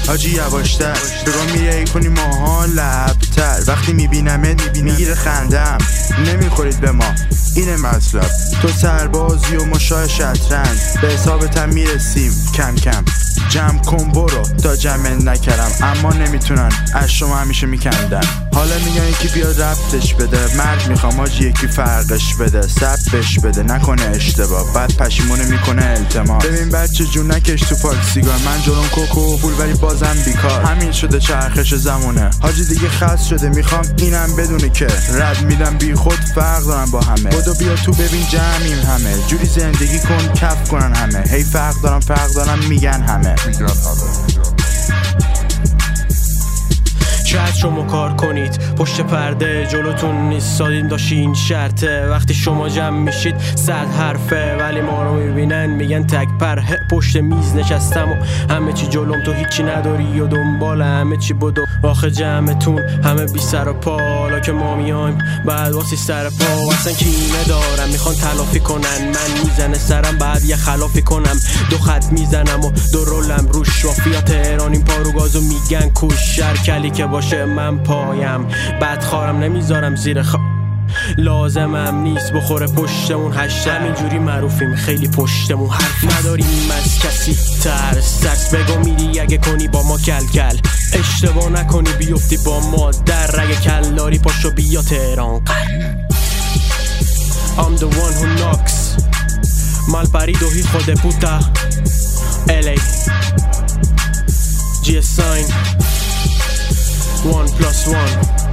حاجی یواشتر بگاه میری کنی ماها لبتر. وقتی میبینمت میگیره خندم، نمیخورید به ما اینه مطلب. تو سربازی و ما شاه شطرنج، به حسابتم میرسیم کم کم. جمع کن برو تا جمع نکردم، اما نمیتونن از شما همیشه میکندن. حالا میگن یکی بیاد ربطش بده، مرد میخوام آجی یکی فرقش بده، سبش بده نکنه اشتباه، بعد پشیمونه میکنه التماس. ببین بچه جون نکش تو پاک سیگار، من جلوم کوکو و پول ولی بازم بیکار. همین شده چرخش زمونه حاجی دیگه خاص شده، میخوام اینم بدونه که رد میدم بی خود فرق دارن با همه. بدو بیا تو ببین جمعیم همه، جوری زندگی کن کف کنن همه. هی فرق دارم میگن همه. شاید شما کار کنید پشت پرده، جلوتون نیستادین داشتین شرطه. وقتی شما جمع میشید 100 حرفه، ولی ما رو میبینن میگن تک پره. پشت میز نشستم و همه چی جلوم، تو هیچی نداری و دنبال همه چی بدو. آخه جمعتون همه بی سر و پا، حالا که ما میایم بعد واسی سر پا. اصلا کینه دارم میخوان تلافی کنن، من میزنه سرم بعد یه خلافی کنم. 2 خط میزنم و 2 رولم روش، وافیا تهران این پارو گازو میگن کوش. شرکلی که باشه من پایم، بعد خارم نمیذارم زیر لازمم نیست بخوره پشتمون. همینجوری معروفیم خیلی پشتمون حرف نداریم از کسی ترس بگو میری اگه کنی با ما کل کل. اشتباه نکنی بیفتی با ما در، اگه کل داری پاشو بیا تهران. I'm the one who knocks malparido hijo de puta LA GS sign 1+1